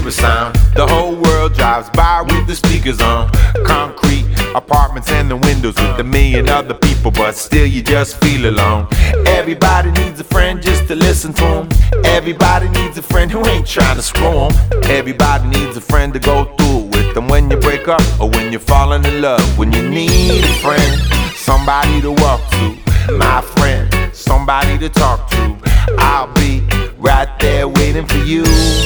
a sound. The whole world drives by with the speakers on. Concrete apartments and the windows with a million other people, but still you just feel alone. Everybody needs a friend just to listen to them. Everybody needs a friend who ain't trying to screw them. Everybody needs a friend to go through it with them when you break up or when you're falling in love. When you need a friend, somebody to walk to, my friend, somebody to talk to, I'll be right there waiting for you.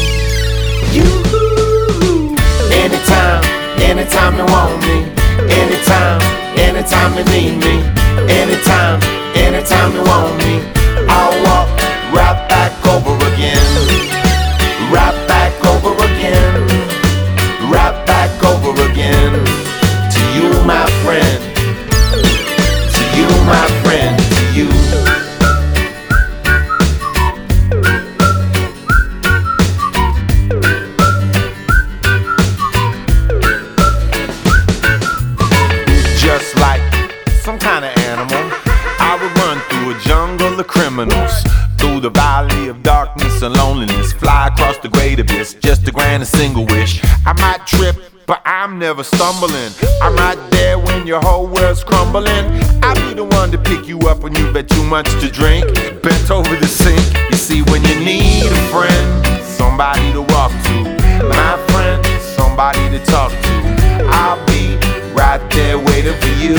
Anytime, anytime you want me. Anytime, anytime you need me. Anytime, anytime you want me. I'll walk right back over again. Right back over again. Right back over again. To you, my friend. To you, my friend. To you. Just like some kind of animal, I would run through a jungle of criminals, through the valley of darkness and loneliness, fly across the great abyss just to grant a single wish. I might trip, but I'm never stumbling. I'm right there when your whole world's crumbling. I'll be the one to pick you up when you've had too much to drink, bent over the sink. You see, when you need a friend, somebody to walk to, my friend, somebody to talk to, I'll be right there waiting for you.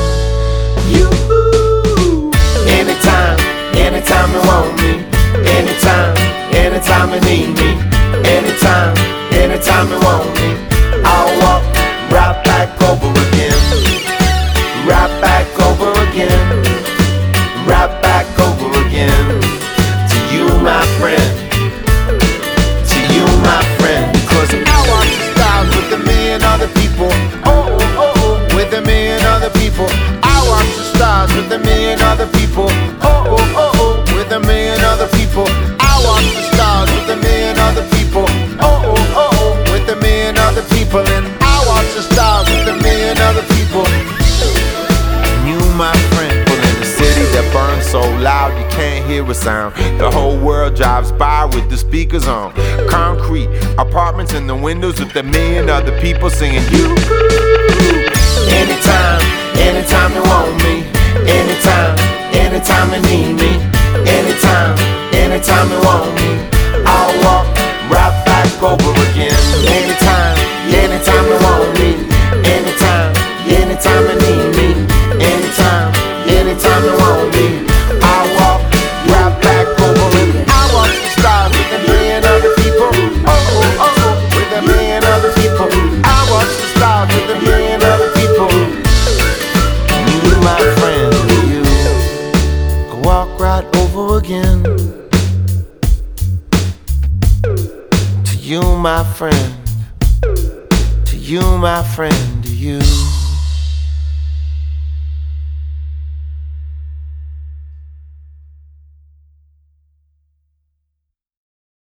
Anytime, anytime you want me. Anytime, anytime you need me. Anytime, anytime you want me. I'll walk right back over again. Right back over again. Right back over again. To you, my friend. To you, my friend. Because I watch the stars with a million other people. Oh, oh, oh, with a million other people. I watch the stars with a million other people. Oh, oh, oh, oh, with a million other people. I watch the stars with a million other people. Oh, oh, oh, oh, with a million other people. And I watch the stars with a million other people. You, my friend, pull in a city that burns so loud you can't hear a sound. The whole world drives by with the speakers on. Concrete apartments and the windows with a million other people singing you. Anytime, anytime you want me. Anytime, anytime you need me. Anytime, anytime you want me. I'll walk right back over again. Anytime, anytime you want me. Anytime, anytime you need me. Anytime, anytime you want me. I'll walk right back over again. I watch the stars with a million other people. Oh, oh, oh, with a million other people. I watch the stars with a million other people. You, my friend, you. I'll walk right over again. To you, my friend. To you, my friend, to you.